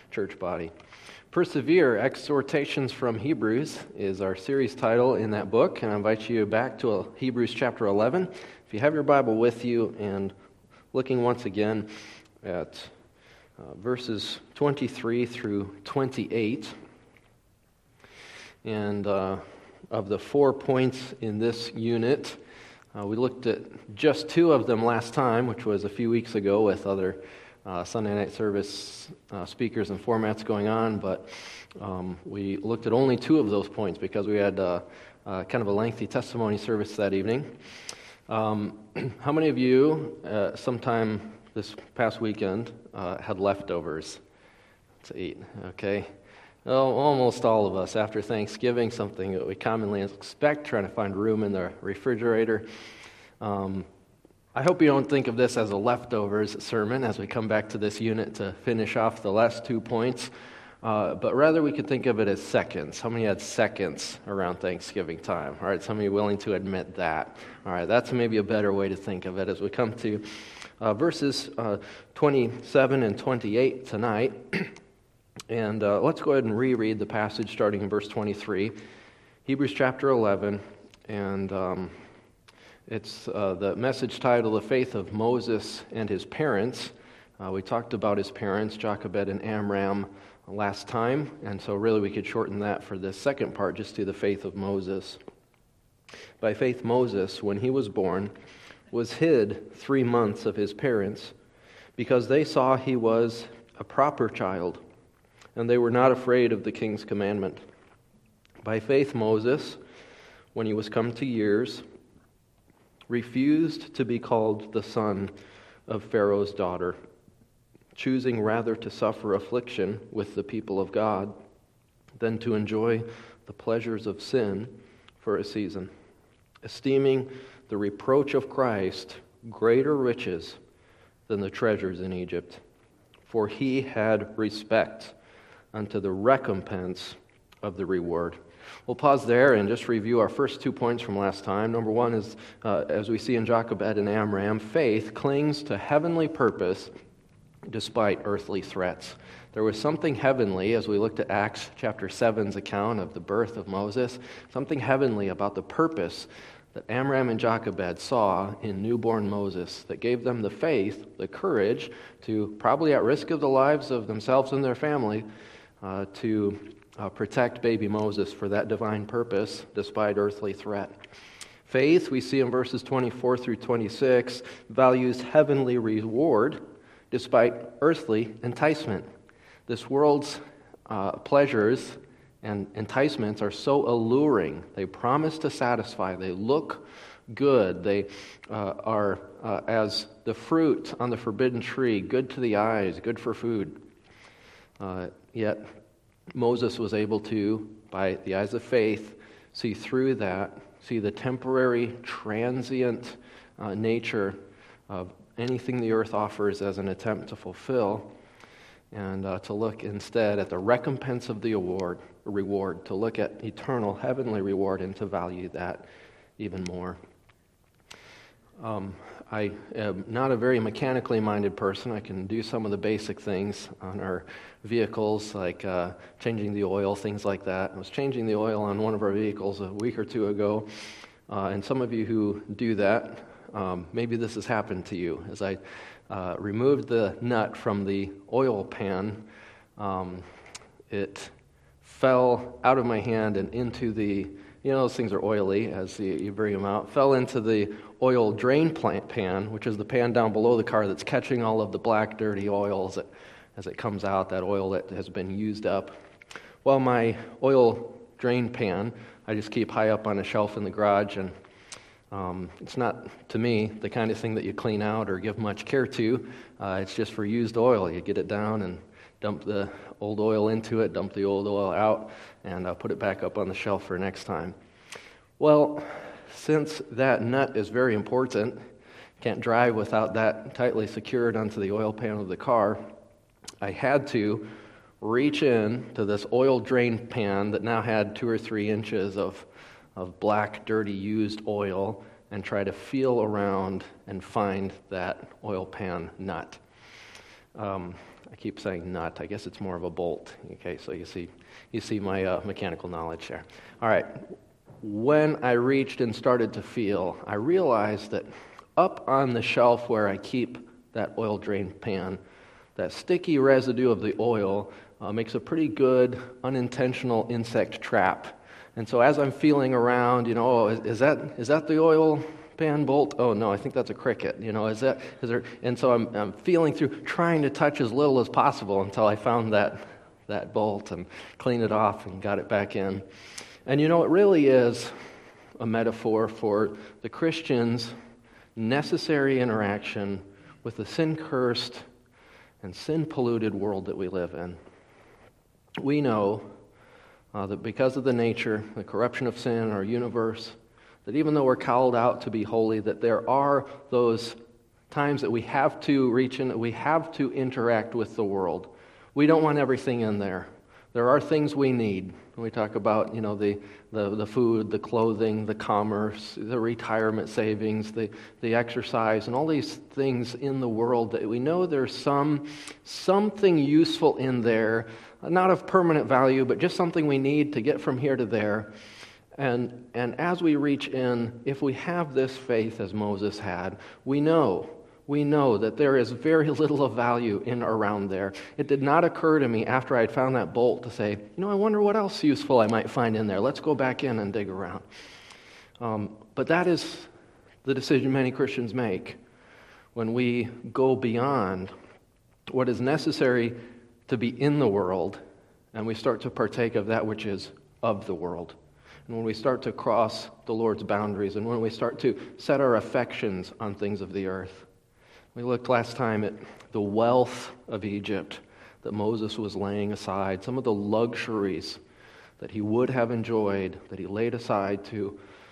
church body. Persevere, Exhortations from Hebrews is our series title in that book, and I invite you back to Hebrews chapter 11. If you have your Bible with you and looking once again at verses 23 through 28, and of the 4 points in this unit, we looked at just 2 of them last time, which was a few weeks ago with other Sunday night service speakers and formats going on, but we looked at only 2 of those points because we had kind of a lengthy testimony service that evening. How many of you, sometime this past weekend, had leftovers to eat? Okay. Well, almost all of us, after Thanksgiving, something that we commonly expect, trying to find room in the refrigerator. I hope you don't think of this as a leftovers sermon as we come back to this unit to finish off the last 2 points, but rather we could think of it as seconds. How many had seconds around Thanksgiving time? All right, some of you willing to admit that. All right, that's maybe a better way to think of it as we come to verses 27 and 28 tonight. And let's go ahead and reread the passage starting in verse 23, Hebrews chapter 11, and it's the message title, The Faith of Moses and His Parents. We talked about his parents, Jochebed and Amram, last time, and so really we could shorten that for this second part just to the faith of Moses. By faith Moses, when he was born, was hid 3 months of his parents, because they saw he was a proper child, and they were not afraid of the king's commandment. By faith Moses, when he was come to years, refused to be called the son of Pharaoh's daughter, choosing rather to suffer affliction with the people of God than to enjoy the pleasures of sin for a season, esteeming the reproach of Christ greater riches than the treasures in Egypt, for he had respect unto the recompense of the reward. We'll pause there and just review our first 2 points from last time. Number 1 is, as we see in Jochebed and Amram, faith clings to heavenly purpose despite earthly threats. There was something heavenly, as we looked at Acts chapter 7's account of the birth of Moses, something heavenly about the purpose that Amram and Jochebed saw in newborn Moses that gave them the faith, the courage to, probably at risk of the lives of themselves and their family, to protect baby Moses for that divine purpose despite earthly threat. Faith, we see in verses 24 through 26, values heavenly reward despite earthly enticement. This world's pleasures and enticements are so alluring. They promise to satisfy. They look good. They are, as the fruit on the forbidden tree, good to the eyes, good for food. Yet Moses was able to, by the eyes of faith, see through that, see the temporary, transient nature of anything the earth offers as an attempt to fulfill, and to look instead at the recompense of the reward, to look at eternal heavenly reward and to value that even more. I am not a very mechanically minded person. I can do some of the basic things on our vehicles, like changing the oil, things like that. I was changing the oil on one of our vehicles a week or 2 ago, and some of you who do that, maybe this has happened to you. As I removed the nut from the oil pan, it fell out of my hand and into the, those things are oily as you bring them out, fell into the oil drain pan, which is the pan down below the car that's catching all of the black, dirty oils as it comes out, that oil that has been used up. Well, my oil drain pan, I just keep high up on a shelf in the garage, and it's not, to me, the kind of thing that you clean out or give much care to. It's just for used oil. You get it down and dump the old oil into it, dump the old oil out, and put it back up on the shelf for next time. Well, since that nut is very important, can't drive without that tightly secured onto the oil pan of the car, I had to reach in to this oil drain pan that now had 2 or 3 inches of black, dirty, used oil and try to feel around and find that oil pan nut. I keep saying nut. I guess it's more of a bolt. Okay, so you see my mechanical knowledge there. All right. When I reached and started to feel, I realized that up on the shelf where I keep that oil drain pan, that sticky residue of the oil makes a pretty good unintentional insect trap. And so as I'm feeling around, is that the oil pan bolt? Oh no, I think that's a cricket. Is there? And so I'm feeling through, trying to touch as little as possible until I found that bolt and cleaned it off and got it back in. And it really is a metaphor for the Christian's necessary interaction with the sin-cursed and sin-polluted world that we live in. We know that because of the nature, the corruption of sin in our universe, that even though we're called out to be holy, that there are those times that we have to reach in, that we have to interact with the world. We don't want everything in there. There are things we need. We talk about, the food, the clothing, the commerce, the retirement savings, the exercise, and all these things in the world that we know there's something useful in there, not of permanent value, but just something we need to get from here to there. And as we reach in, if we have this faith as Moses had, we know that there is very little of value in around there. It did not occur to me after I had found that bolt to say, I wonder what else useful I might find in there. Let's go back in and dig around. But that is the decision many Christians make when we go beyond what is necessary to be in the world and we start to partake of that which is of the world. And when we start to cross the Lord's boundaries and when we start to set our affections on things of the earth. We looked last time at the wealth of Egypt that Moses was laying aside, some of the luxuries that he would have enjoyed, that he laid aside to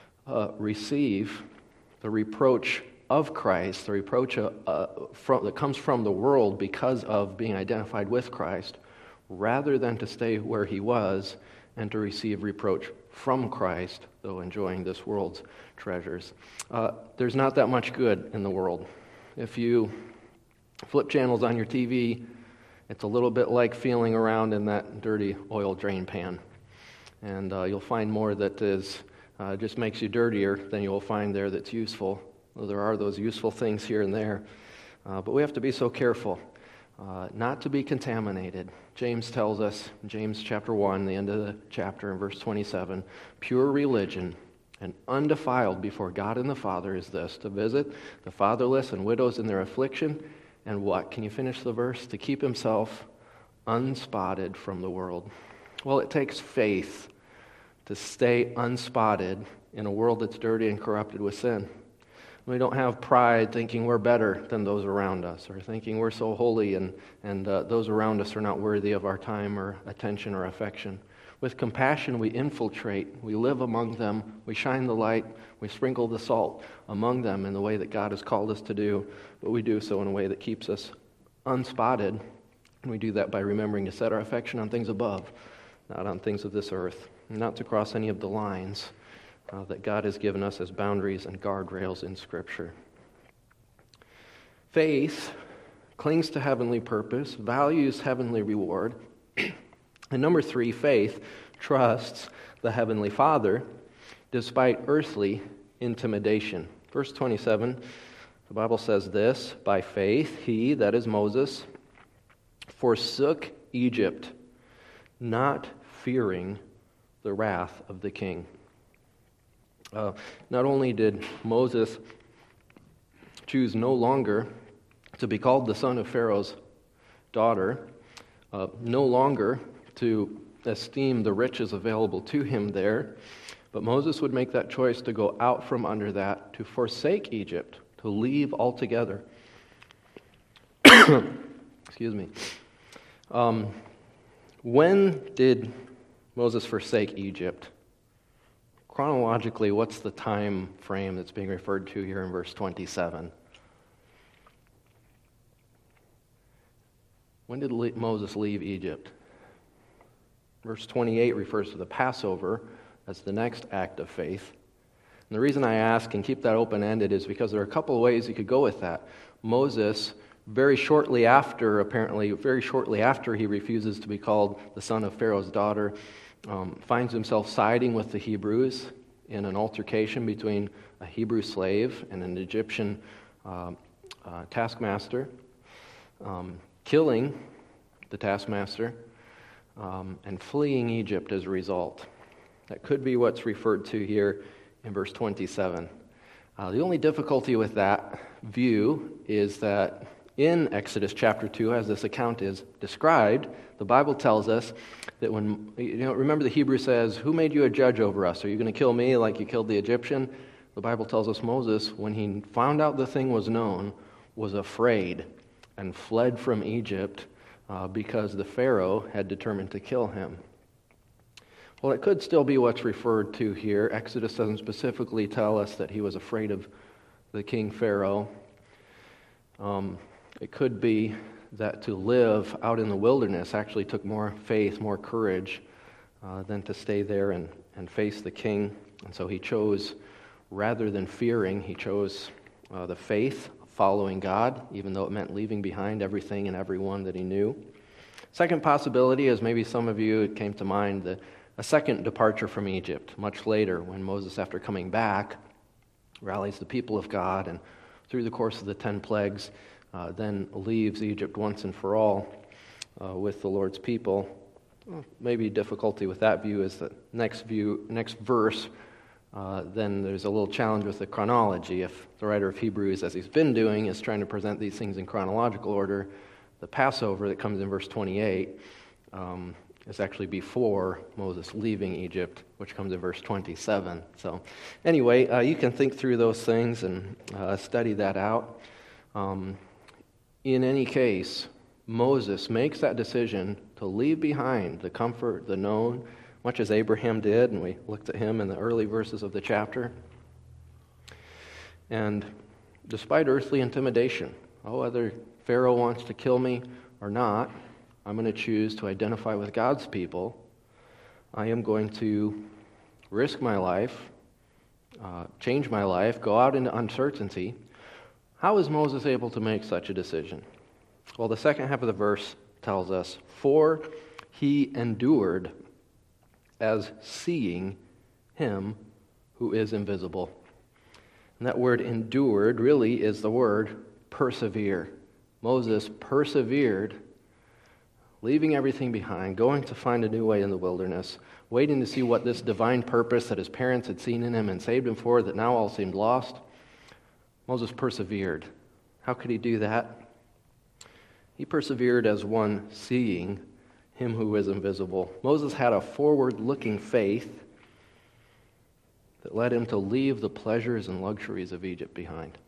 receive the reproach of Christ, the reproach that comes from the world because of being identified with Christ, rather than to stay where he was and to receive reproach from Christ, though enjoying this world's treasures. There's not that much good in the world. If you flip channels on your TV, it's a little bit like feeling around in that dirty oil drain pan. And you'll find more that is just makes you dirtier than you'll find there that's useful. Well, there are those useful things here and there. But we have to be so careful not to be contaminated. James tells us, in James chapter 1, the end of the chapter in verse 27, pure religion and undefiled before God and the Father is this, to visit the fatherless and widows in their affliction, and what? Can you finish the verse? To keep himself unspotted from the world. Well, it takes faith to stay unspotted in a world that's dirty and corrupted with sin. We don't have pride thinking we're better than those around us, or thinking we're so holy and those around us are not worthy of our time or attention or affection. With compassion, we infiltrate, we live among them, we shine the light, we sprinkle the salt among them in the way that God has called us to do, but we do so in a way that keeps us unspotted, and we do that by remembering to set our affection on things above, not on things of this earth, not to cross any of the lines that God has given us as boundaries and guardrails in Scripture. Faith clings to heavenly purpose, values heavenly reward. And number 3, faith trusts the Heavenly Father despite earthly intimidation. Verse 27, the Bible says this, by faith he, that is Moses, forsook Egypt, not fearing the wrath of the king. Not only did Moses choose no longer to be called the son of Pharaoh's daughter, no longer to esteem the riches available to him there, but Moses would make that choice to go out from under that, to forsake Egypt, to leave altogether. Excuse me. When did Moses forsake Egypt? Chronologically, what's the time frame that's being referred to here in verse 27? When did Moses leave Egypt? Verse 28 refers to the Passover as the next act of faith. And the reason I ask and keep that open-ended is because there are a couple of ways you could go with that. Moses very shortly after he refuses to be called the son of Pharaoh's daughter, finds himself siding with the Hebrews in an altercation between a Hebrew slave and an Egyptian taskmaster, killing the taskmaster, and fleeing Egypt as a result. That could be what's referred to here in verse 27. The only difficulty with that view is that in Exodus chapter 2, as this account is described, the Bible tells us that when, remember the Hebrew says, "Who made you a judge over us? Are you going to kill me like you killed the Egyptian?" The Bible tells us Moses, when he found out the thing was known, was afraid and fled from Egypt because the Pharaoh had determined to kill him. Well, it could still be what's referred to here. Exodus doesn't specifically tell us that he was afraid of the king Pharaoh. It could be that to live out in the wilderness actually took more faith, more courage than to stay there and face the king. And so he chose, rather than fearing, he chose the faith, following God, even though it meant leaving behind everything and everyone that he knew. Second possibility is, maybe some of you, it came to mind, a second departure from Egypt, much later, when Moses, after coming back, rallies the people of God, and through the course of the 10 plagues, then leaves Egypt once and for all with the Lord's people. Maybe difficulty with that view is the next verse, then there's a little challenge with the chronology. If the writer of Hebrews, as he's been doing, is trying to present these things in chronological order, the Passover that comes in verse 28 is actually before Moses leaving Egypt, which comes in verse 27. So anyway, you can think through those things and study that out. In any case, Moses makes that decision to leave behind the comfort, the known, much as Abraham did, and we looked at him in the early verses of the chapter. And despite earthly intimidation, whether Pharaoh wants to kill me or not, I'm going to choose to identify with God's people. I am going to risk my life, change my life, go out into uncertainty. How is Moses able to make such a decision? Well, the second half of the verse tells us, "For he endured as seeing him who is invisible." And that word endured really is the word persevere. Moses persevered, leaving everything behind, going to find a new way in the wilderness, waiting to see what this divine purpose that his parents had seen in him and saved him for, that now all seemed lost. Moses persevered. How could he do that? He persevered as one seeing him who is invisible. Moses had a forward-looking faith that led him to leave the pleasures and luxuries of Egypt behind.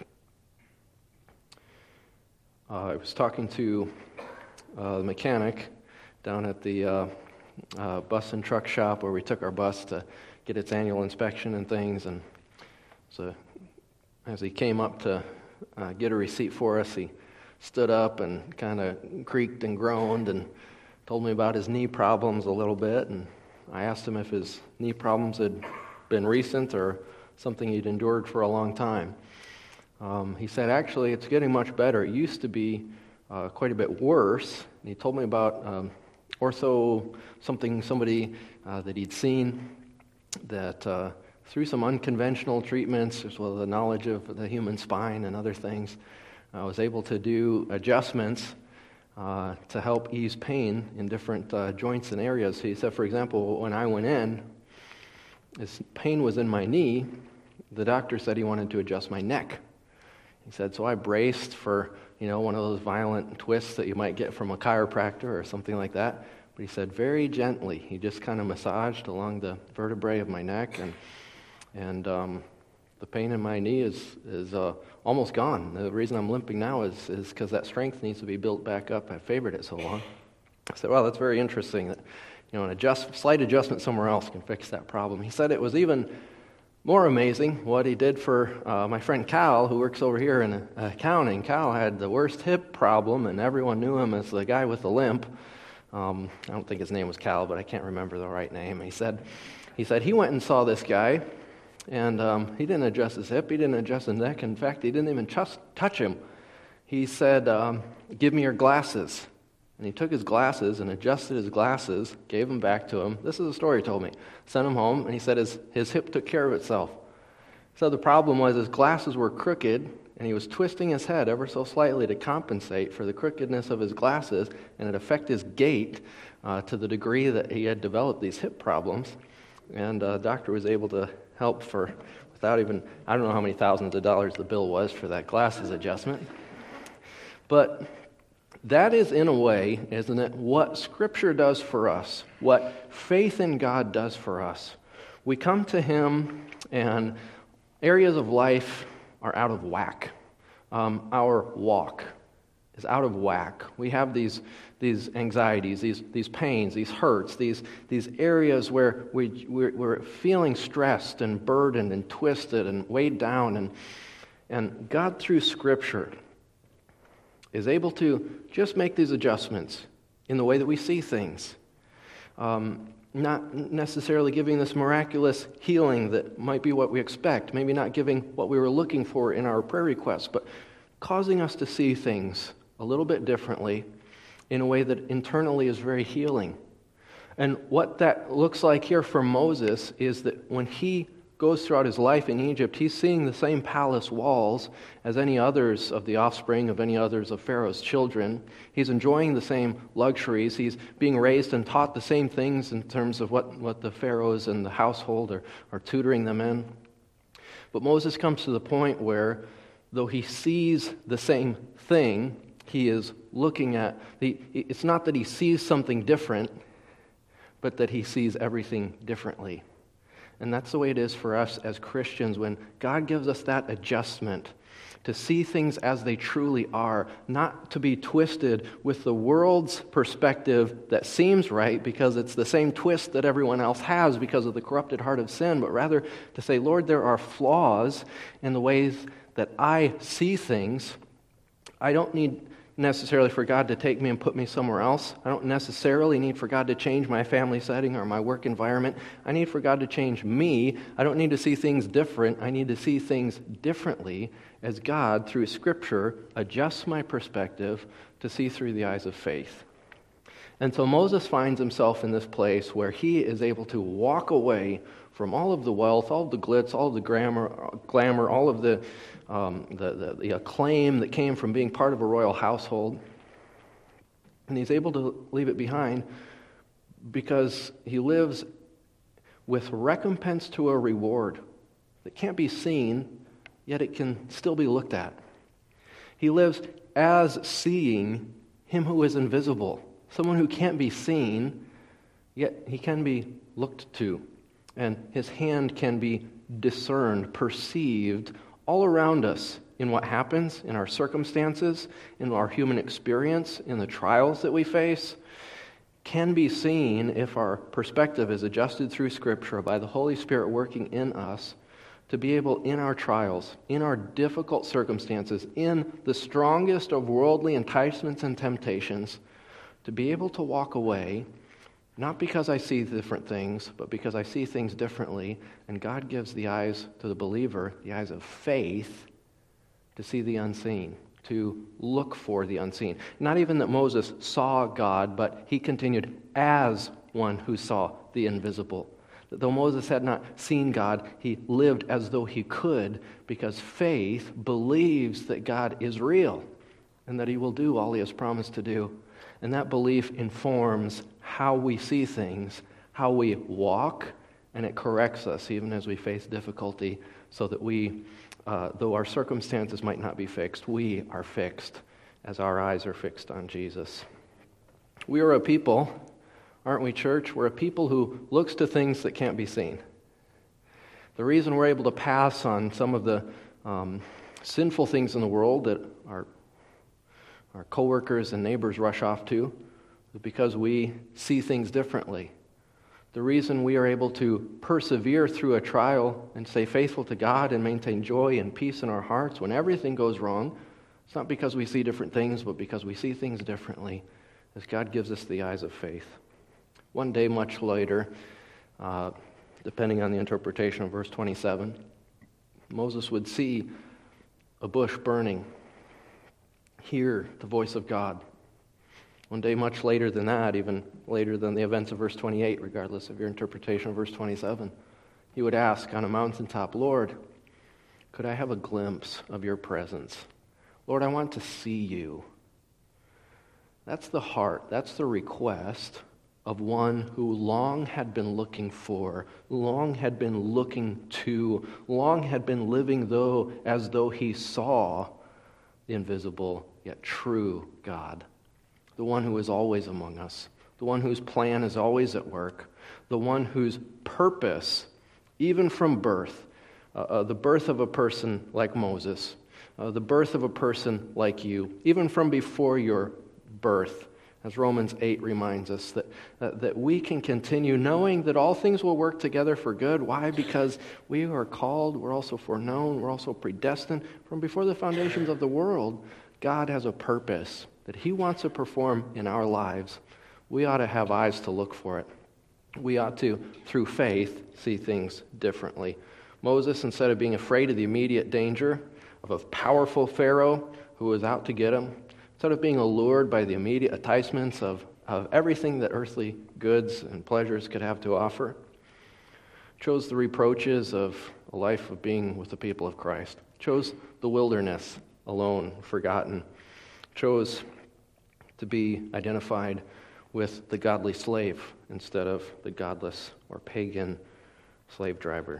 I was talking to the mechanic down at the bus and truck shop where we took our bus to get its annual inspection and things, and so as he came up to get a receipt for us, he stood up and kind of creaked and groaned and told me about his knee problems a little bit, and I asked him if his knee problems had been recent or something he'd endured for a long time. He said, actually, it's getting much better. It used to be quite a bit worse. And he told me about somebody that he'd seen that through some unconventional treatments, as well as the knowledge of the human spine and other things, I was able to do adjustments to help ease pain in different joints and areas. He said, for example, when I went in, his pain was in my knee. The doctor said he wanted to adjust my neck. He said, so I braced for, one of those violent twists that you might get from a chiropractor or something like that. But he said, very gently, he just kind of massaged along the vertebrae of my neck, and the pain in my knee is almost gone. The reason I'm limping now is because that strength needs to be built back up. I favored it so long. I said, well, that's very interesting that an slight adjustment somewhere else can fix that problem. He said it was even more amazing what he did for my friend Cal, who works over here in accounting. Cal had the worst hip problem, and everyone knew him as the guy with the limp. I don't think his name was Cal, but I can't remember the right name. He said he went and saw this guy, and he didn't adjust his hip, he didn't adjust his neck. In fact, he didn't even touch him. he said, "Give me your glasses." And he took his glasses and adjusted his glasses, gave them back to him. This is a story he told me. Sent him home, and he said his hip took care of itself. So the problem was his glasses were crooked, and he was twisting his head ever so slightly to compensate for the crookedness of his glasses, and it affected his gait to the degree that he had developed these hip problems. And the doctor was able to help without even, I don't know how many thousands of dollars the bill was for that glasses adjustment. But that is, in a way, isn't it, what Scripture does for us, what faith in God does for us. We come to Him, and areas of life are out of whack. Our walk is out of whack. We have these anxieties, these pains, these hurts, these areas where we're feeling stressed and burdened and twisted and weighed down. And God, through Scripture, is able to just make these adjustments in the way that we see things. Not necessarily giving this miraculous healing that might be what we expect, maybe not giving what we were looking for in our prayer requests, but causing us to see things a little bit differently in a way that internally is very healing. And what that looks like here for Moses is that when he goes throughout his life in Egypt, he's seeing the same palace walls as any others of the offspring of any others of Pharaoh's children. He's enjoying the same luxuries. He's being raised and taught the same things in terms of what the pharaohs and the household are tutoring them in. But Moses comes to the point where, though he sees the same thing, he is looking at it's not that he sees something different, but that he sees everything differently. And that's the way it is for us as Christians when God gives us that adjustment to see things as they truly are, not to be twisted with the world's perspective that seems right because it's the same twist that everyone else has because of the corrupted heart of sin, but rather to say, Lord, there are flaws in the ways that I see things. I don't need necessarily for God to take me and put me somewhere else. I don't necessarily need for God to change my family setting or my work environment. I need for God to change me. I don't need to see things different. I need to see things differently as God, through Scripture, adjusts my perspective to see through the eyes of faith. And so Moses finds himself in this place where he is able to walk away from all of the wealth, all of the glitz, all of the glamour, all of the acclaim that came from being part of a royal household. And he's able to leave it behind because he lives with recompense to a reward that can't be seen, yet it can still be looked at. He lives as seeing Him who is invisible, someone who can't be seen, yet He can be looked to. And His hand can be discerned, perceived all around us in what happens, in our circumstances, in our human experience, in the trials that we face, can be seen if our perspective is adjusted through Scripture by the Holy Spirit working in us to be able, in our trials, in our difficult circumstances, in the strongest of worldly enticements and temptations, to be able to walk away, not because I see different things, but because I see things differently, and God gives the eyes to the believer, the eyes of faith, to see the unseen, to look for the unseen. Not even that Moses saw God, but he continued as one who saw the invisible. That though Moses had not seen God, he lived as though he could, because faith believes that God is real and that He will do all He has promised to do. And that belief informs how we see things, how we walk, and it corrects us even as we face difficulty, so that we, though our circumstances might not be fixed, we are fixed as our eyes are fixed on Jesus. We are a people, aren't we, church? We're a people who looks to things that can't be seen. The reason we're able to pass on some of the sinful things in the world that our coworkers and neighbors rush off to is because we see things differently. The reason we are able to persevere through a trial and stay faithful to God and maintain joy and peace in our hearts when everything goes wrong, it's not because we see different things, but because we see things differently as God gives us the eyes of faith. One day much later, depending on the interpretation of verse 27, Moses would see a bush burning. hear the voice of God. One day much later than that, even later than the events of verse 28, regardless of your interpretation of verse 27, he would ask on a mountaintop, Lord, could I have a glimpse of your presence? Lord, I want to see you. That's the heart, that's the request of one who long had been looking for, long had been looking to, long had been living as though he saw the invisible yet true God, the one who is always among us, the one whose plan is always at work, the one whose purpose, even from birth, the birth of a person like Moses, the birth of a person like you, even from before your birth, as Romans 8 reminds us, that we can continue knowing that all things will work together for good. Why? Because we are called, we're also foreknown, we're also predestined. From before the foundations of the world, God has a purpose that he wants to perform in our lives. We ought to have eyes to look for it. We ought to, through faith, see things differently. Moses, instead of being afraid of the immediate danger of a powerful Pharaoh who was out to get him, instead of being allured by the immediate enticements of everything that earthly goods and pleasures could have to offer, chose the reproaches of a life of being with the people of Christ, chose the wilderness alone, forgotten, chose to be identified with the godly slave instead of the godless or pagan slave driver.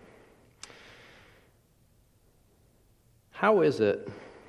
How is it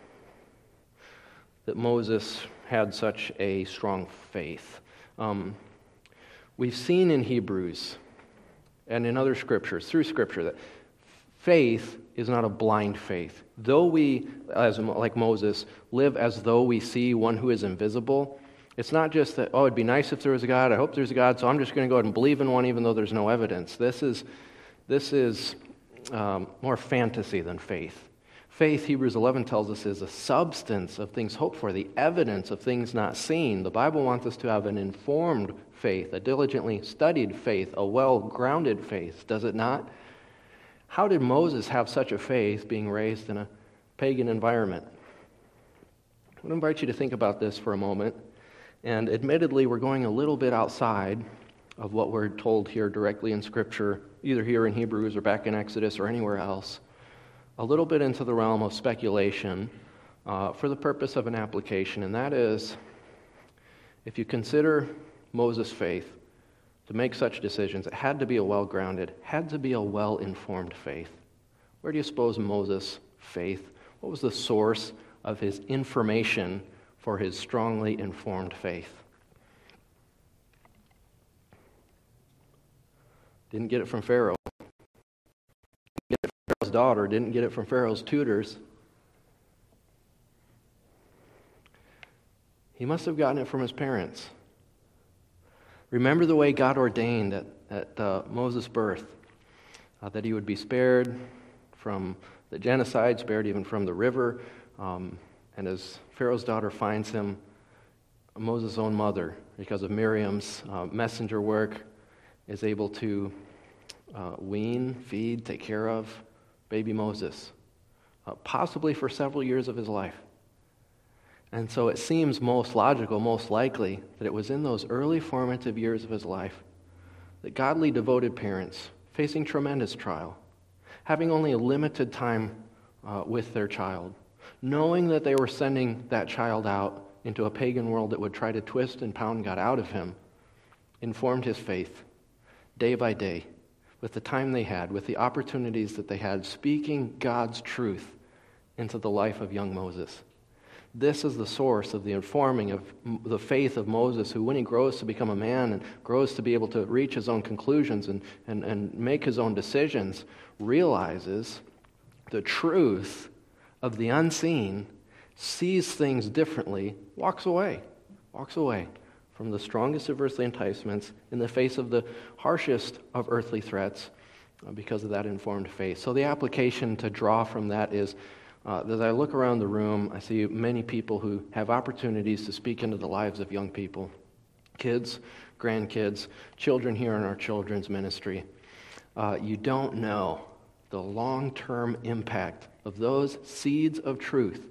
that Moses had such a strong faith? We've seen in Hebrews and in other scriptures, through Scripture, that faith is not a blind faith. Though we, like Moses, live as though we see one who is invisible, it's not just that, oh, it'd be nice if there was a God, I hope there's a God, so I'm just going to go ahead and believe in one even though there's no evidence. This is more fantasy than faith. Faith, Hebrews 11 tells us, is a substance of things hoped for, the evidence of things not seen. The Bible wants us to have an informed faith, a diligently studied faith, a well-grounded faith, does it not? How did Moses have such a faith being raised in a pagan environment? I would invite you to think about this for a moment. And admittedly, we're going a little bit outside of what we're told here directly in Scripture, either here in Hebrews or back in Exodus or anywhere else. A little bit into the realm of speculation for the purpose of an application, and that is, if you consider Moses' faith to make such decisions, it had to be a well-grounded, had to be a well-informed faith. Where do you suppose Moses' faith, what was the source of his information for his strongly informed faith? Didn't get it from Pharaoh. Didn't get it from Pharaoh's daughter. Didn't get it from Pharaoh's tutors. He must have gotten it from his parents. Remember the way God ordained at Moses' birth, that he would be spared from the genocide, spared even from the river. And as Pharaoh's daughter finds him, Moses' own mother, because of Miriam's messenger work, is able to wean, feed, take care of baby Moses, possibly for several years of his life. And so it seems most logical, most likely, that it was in those early formative years of his life that godly, devoted parents, facing tremendous trial, having only a limited time with their child, knowing that they were sending that child out into a pagan world that would try to twist and pound God out of him, informed his faith day by day, with the time they had, with the opportunities that they had, speaking God's truth into the life of young Moses. This is the source of the informing of the faith of Moses, who when he grows to become a man and grows to be able to reach his own conclusions and make his own decisions, realizes the truth of the unseen, sees things differently, walks away from the strongest of earthly enticements in the face of the harshest of earthly threats because of that informed faith. So the application to draw from that is, as I look around the room, I see many people who have opportunities to speak into the lives of young people, kids, grandkids, children here in our children's ministry. You don't know the long-term impact of those seeds of truth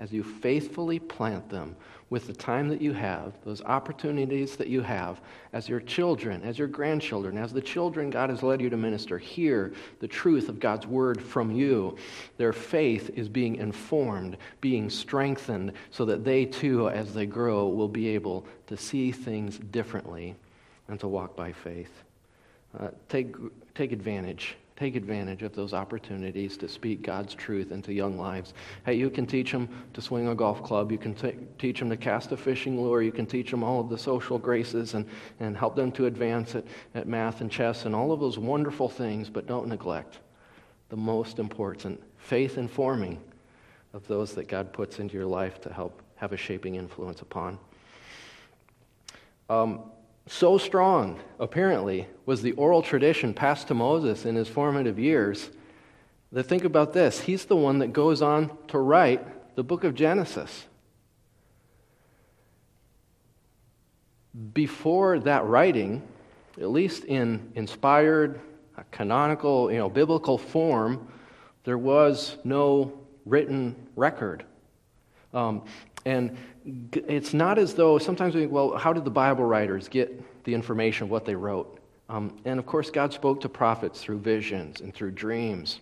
as you faithfully plant them with the time that you have, those opportunities that you have, as your children, as your grandchildren, as the children God has led you to minister, hear the truth of God's word from you, their faith is being informed, being strengthened, so that they too, as they grow, will be able to see things differently and to walk by faith. Take advantage. Take advantage of those opportunities to speak God's truth into young lives. Hey, you can teach them to swing a golf club. You can teach them to cast a fishing lure. You can teach them all of the social graces and help them to advance at math and chess and all of those wonderful things, but don't neglect the most important, faith informing of those that God puts into your life to help have a shaping influence upon. So strong, apparently, was the oral tradition passed to Moses in his formative years that, think about this, he's the one that goes on to write the book of Genesis. Before that writing, at least in inspired, canonical, biblical form, there was no written record. And it's not as though, sometimes we think, well, how did the Bible writers get the information of what they wrote? And of course, God spoke to prophets through visions and through dreams.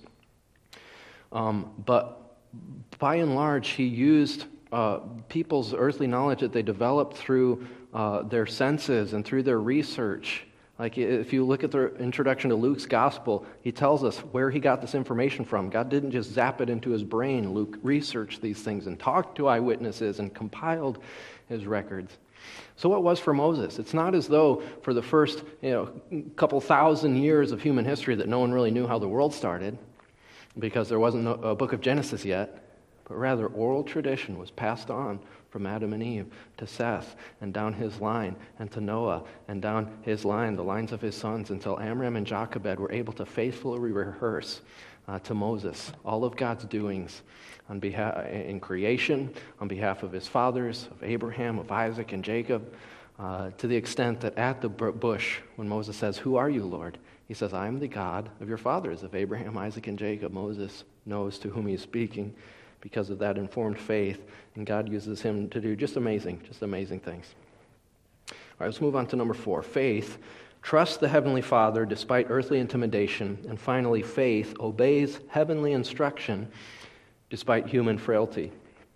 But by and large, he used people's earthly knowledge that they developed through their senses and through their research. Like if you look at the introduction to Luke's gospel, he tells us where he got this information from. God didn't just zap it into his brain. Luke researched these things and talked to eyewitnesses and compiled his records. So what was for Moses? It's not as though for the first couple thousand years of human history that no one really knew how the world started, because there wasn't a book of Genesis yet, but rather oral tradition was passed on from Adam and Eve to Seth and down his line and to Noah and down his line, the lines of his sons, until Amram and Jochebed were able to faithfully rehearse to Moses all of God's doings on behalf in creation, on behalf of his fathers, of Abraham, of Isaac, and Jacob, to the extent that at the bush, when Moses says, "Who are you, Lord?" he says, "I am the God of your fathers, of Abraham, Isaac, and Jacob." Moses knows to whom he's speaking because of that informed faith, and God uses him to do just amazing things. All right, let's move on to number 4. Faith trusts the Heavenly Father despite earthly intimidation, and finally, faith obeys heavenly instruction despite human frailty.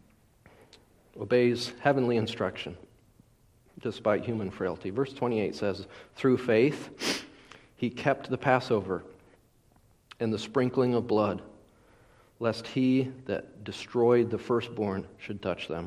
Obeys heavenly instruction despite human frailty. Verse 28 says, "Through faith he kept the Passover and the sprinkling of blood, lest he that destroyed the firstborn should touch them."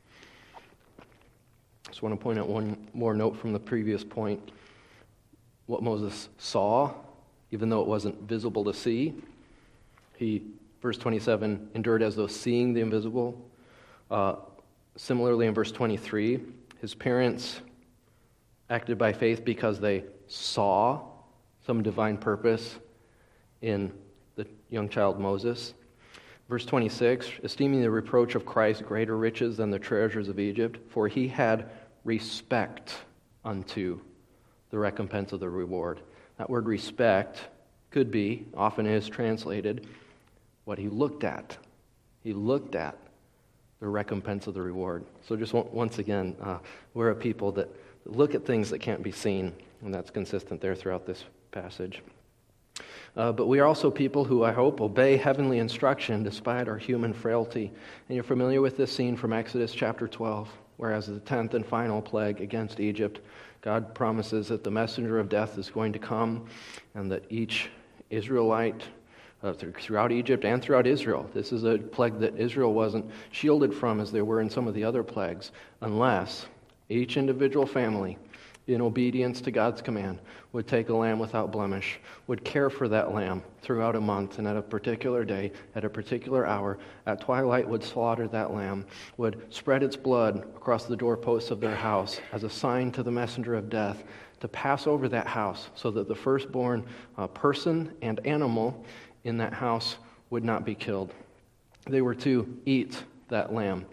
I just want to point out one more note from the previous point. What Moses saw, even though it wasn't visible to see, he, verse 27, endured as though seeing the invisible. Similarly, in verse 23, his parents acted by faith because they saw some divine purpose in the young child Moses. Verse 26, esteeming the reproach of Christ greater riches than the treasures of Egypt, for he had respect unto the recompense of the reward. That word respect could be, often is translated, what he looked at. He looked at the recompense of the reward. So just once again, we're a people that look at things that can't be seen, and that's consistent there throughout this passage. But we are also people who, I hope, obey heavenly instruction despite our human frailty. And you're familiar with this scene from Exodus chapter 12, where as the 10th and final plague against Egypt, God promises that the messenger of death is going to come, and that each Israelite throughout Egypt and throughout Israel, this is a plague that Israel wasn't shielded from as they were in some of the other plagues, unless each individual family, in obedience to God's command, would take a lamb without blemish, would care for that lamb throughout a month, and at a particular day, at a particular hour, at twilight would slaughter that lamb, would spread its blood across the doorposts of their house as a sign to the messenger of death to pass over that house so that the firstborn person and animal in that house would not be killed. They were to eat that lamb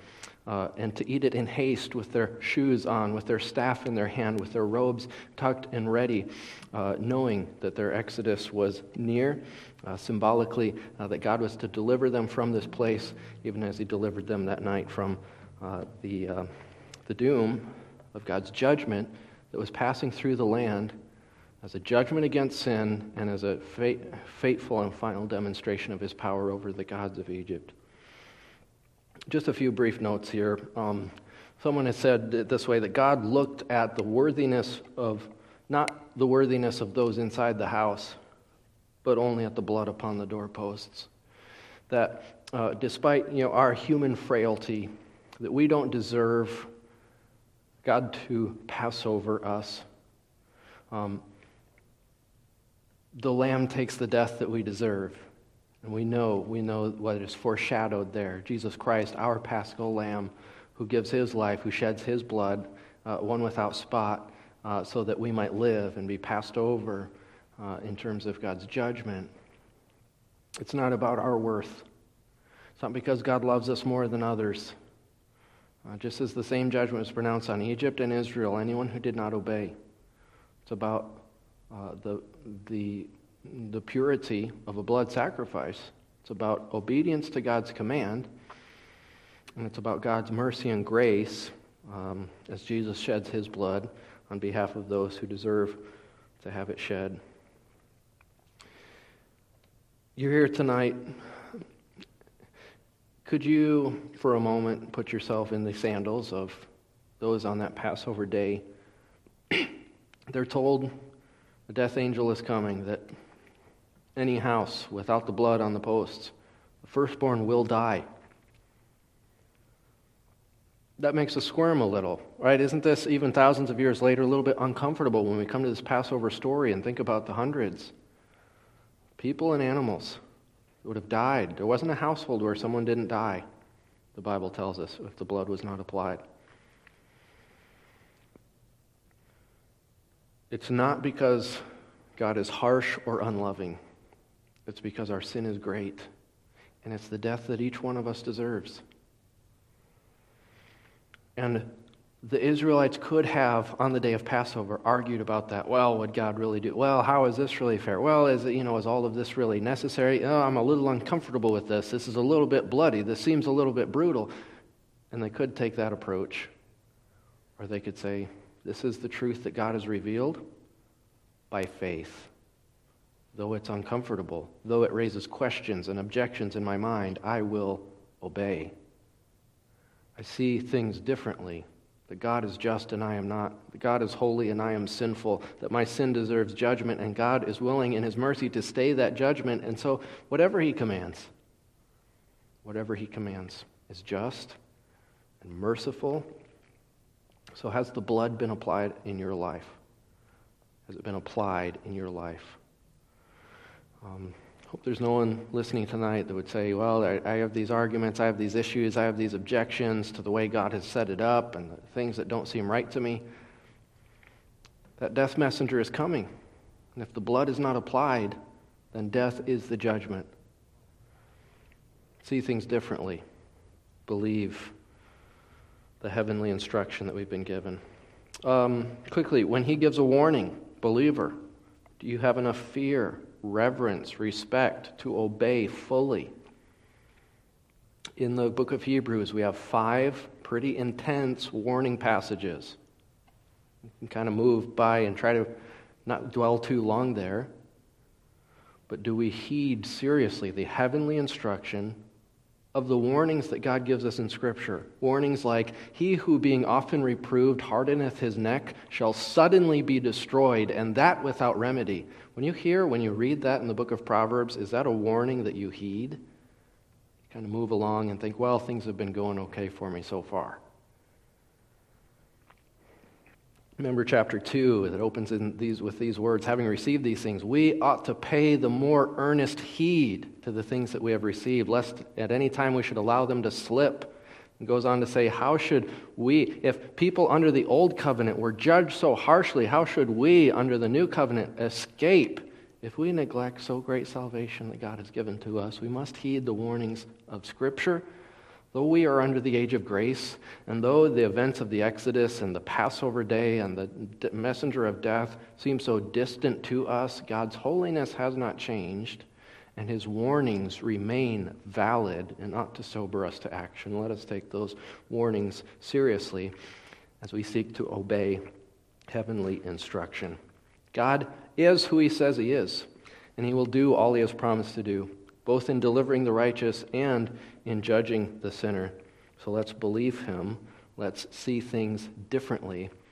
and to eat it in haste with their shoes on, with their staff in their hand, with their robes tucked and ready, knowing that their exodus was near, symbolically that God was to deliver them from this place, even as he delivered them that night from the doom of God's judgment that was passing through the land as a judgment against sin and as a fateful and final demonstration of his power over the gods of Egypt. Just a few brief notes here. Someone has said it this way, that God looked at the worthiness of, not the worthiness of those inside the house, but only at the blood upon the doorposts. That despite our human frailty, that we don't deserve God to pass over us. The Lamb takes the death that we deserve. And we know what is foreshadowed there. Jesus Christ, our Paschal Lamb, who gives his life, who sheds his blood, one without spot, so that we might live and be passed over in terms of God's judgment. It's not about our worth. It's not because God loves us more than others. Just as the same judgment was pronounced on Egypt and Israel, anyone who did not obey. It's about the purity of a blood sacrifice. It's about obedience to God's command, and it's about God's mercy and grace as Jesus sheds his blood on behalf of those who deserve to have it shed. You're here tonight. Could you, for a moment, put yourself in the sandals of those on that Passover day? They're told the death angel is coming, that any house without the blood on the posts, the firstborn will die. That makes us squirm a little, right? Isn't this, even thousands of years later, a little bit uncomfortable when we come to this Passover story and think about the hundreds? People and animals would have died. There wasn't a household where someone didn't die, the Bible tells us, if the blood was not applied. It's not because God is harsh or unloving. It's because our sin is great, and it's the death that each one of us deserves. And the Israelites could have, on the day of Passover, argued about that. Well, would God really do? Well, how is this really fair? Well, is all of this really necessary? Oh, I'm a little uncomfortable with this. This is a little bit bloody. This seems a little bit brutal. And they could take that approach. Or they could say, this is the truth that God has revealed by faith. Though it's uncomfortable, though it raises questions and objections in my mind, I will obey. I see things differently. That God is just and I am not. That God is holy and I am sinful. That my sin deserves judgment and God is willing in his mercy to stay that judgment. And so whatever he commands is just and merciful. So has the blood been applied in your life? Has it been applied in your life? Hope there's no one listening tonight that would say, well, I have these arguments, I have these issues, I have these objections to the way God has set it up and the things that don't seem right to me. That death messenger is coming. And if the blood is not applied, then death is the judgment. See things differently. Believe the heavenly instruction that we've been given. Quickly, when he gives a warning, believer, do you have enough fear, reverence, respect to obey fully? In the book of Hebrews, we have 5 pretty intense warning passages. You can kind of move by and try to not dwell too long there. But do we heed seriously the heavenly instruction of the warnings that God gives us in Scripture? Warnings like, he who being often reproved hardeneth his neck shall suddenly be destroyed, and that without remedy. When you read that in the book of Proverbs, is that a warning that you heed? Kind of move along and think, well, things have been going okay for me so far. Remember chapter 2 that opens with these words, having received these things, we ought to pay the more earnest heed to the things that we have received, lest at any time we should allow them to slip. It goes on to say, how should we, if people under the old covenant were judged so harshly, how should we under the new covenant escape? If we neglect so great salvation that God has given to us, we must heed the warnings of Scripture, Though we are under the age of grace, and though the events of the Exodus and the Passover day and the messenger of death seem so distant to us, God's holiness has not changed, and his warnings remain valid and ought to sober us to action. Let us take those warnings seriously as we seek to obey heavenly instruction. God is who he says he is, and he will do all he has promised to do, both in delivering the righteous and in judging the sinner. So let's believe him. Let's see things differently